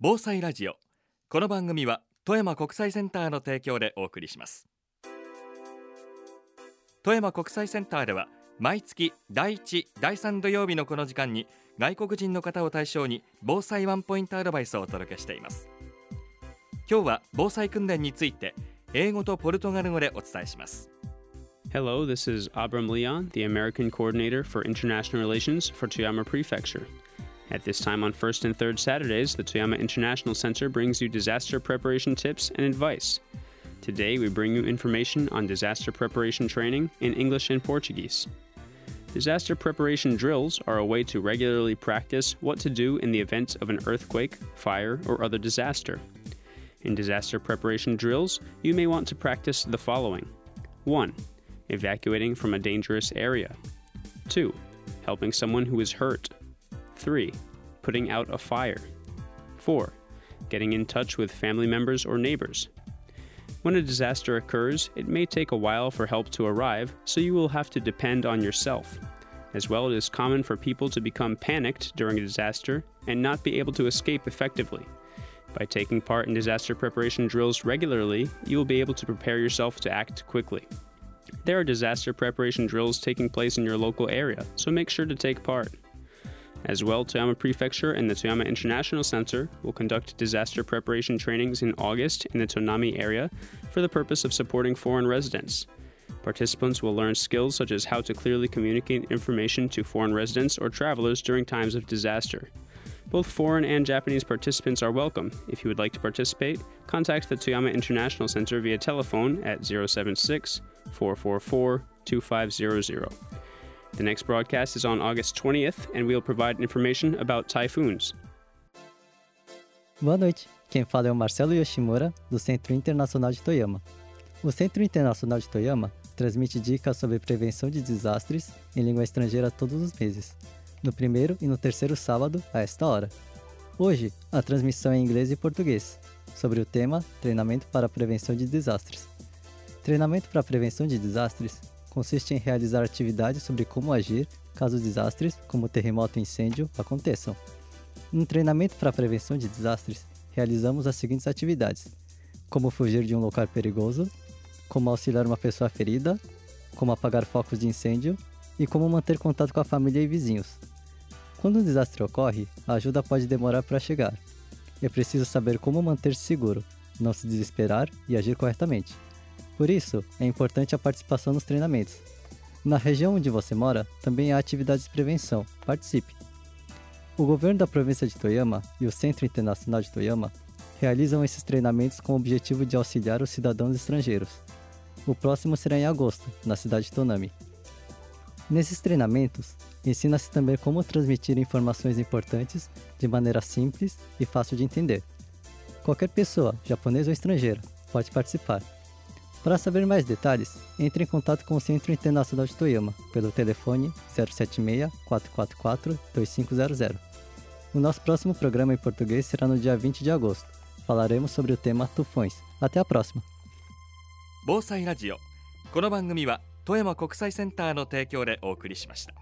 防災ラジオ。この番組は富山国際センターの提供でお送りします。富山国際センターでは毎月第1、第3土曜日のこの時間に外国人の方を対象に防災ワンポイントアドバイスをお届けしています。今日は防災訓練について英語とポルトガル語でお伝えします。 Hello, this is Abram Leon, the American Coordinator for International Relations for Toyama Prefecture. At this time on first and third Saturdays, the Toyama International Center brings you disaster preparation tips and advice. Today, we bring you information on disaster preparation training in English and Portuguese. Disaster preparation drills are a way to regularly practice what to do in the event of an earthquake, fire, or other disaster. In disaster preparation drills, you may want to practice the following. 1. Evacuating from a dangerous area. 2. Helping someone who is hurt. 3. Putting out a fire. 4. Getting in touch with family members or neighbors. When a disaster occurs, it may take a while for help to arrive, so you will have to depend on yourself. As well, it is common for people to become panicked during a disaster and not be able to escape effectively. By taking part in disaster preparation drills regularly, you will be able to prepare yourself to act quickly. There are disaster preparation drills taking place in your local area, so make sure to take part. As well, Toyama Prefecture and the Toyama International Center will conduct disaster preparation trainings in August in the Tonami area for the purpose of supporting foreign residents. Participants will learn skills such as how to clearly communicate information to foreign residents or travelers during times of disaster. Both foreign and Japanese participants are welcome. If you would like to participate, contact the Toyama International Center via telephone at 076-444-2500. The next broadcast is on August 20th, and we will provide information about typhoons. Boa noite, quem fala é o Marcelo Yoshimura, do Centro Internacional de Toyama. O Centro Internacional de Toyama transmite dicas sobre prevenção de desastres em língua estrangeira todos os meses, no primeiro e no terceiro sábado, a esta hora. Hoje, a transmissão é em inglês e português, sobre o tema Treinamento para a Prevenção de Desastres. Treinamento para a Prevenção de Desastres consiste em realizar atividades sobre como agir caso desastres, como terremoto e incêndio, aconteçam. No treinamento para a prevenção de desastres, realizamos as seguintes atividades: como fugir de um local perigoso, como auxiliar uma pessoa ferida, como apagar focos de incêndio e como manter contato com a família e vizinhos. Quando um desastre ocorre, a ajuda pode demorar para chegar. É preciso saber como manter-se seguro, não se desesperar e agir corretamente. Por isso, é importante a participação nos treinamentos. Na região onde você mora, também há atividades de prevenção. Participe! O governo da província de Toyama e o Centro Internacional de Toyama realizam esses treinamentos com o objetivo de auxiliar os cidadãos estrangeiros. O próximo será em agosto, na cidade de Tonami. Nesses treinamentos, ensina-se também como transmitir informações importantes de maneira simples e fácil de entender. Qualquer pessoa, japonesa ou estrangeira, pode participar. Para saber mais detalhes, entre em contato com o Centro Internacional de Toyama pelo telefone 076-444-2500. O nosso próximo programa em português será no dia 20 de agosto. Falaremos sobre o tema tufões. Até a próxima! 防災ラジオ。この番組は富山国際センターの提供でお送りしました。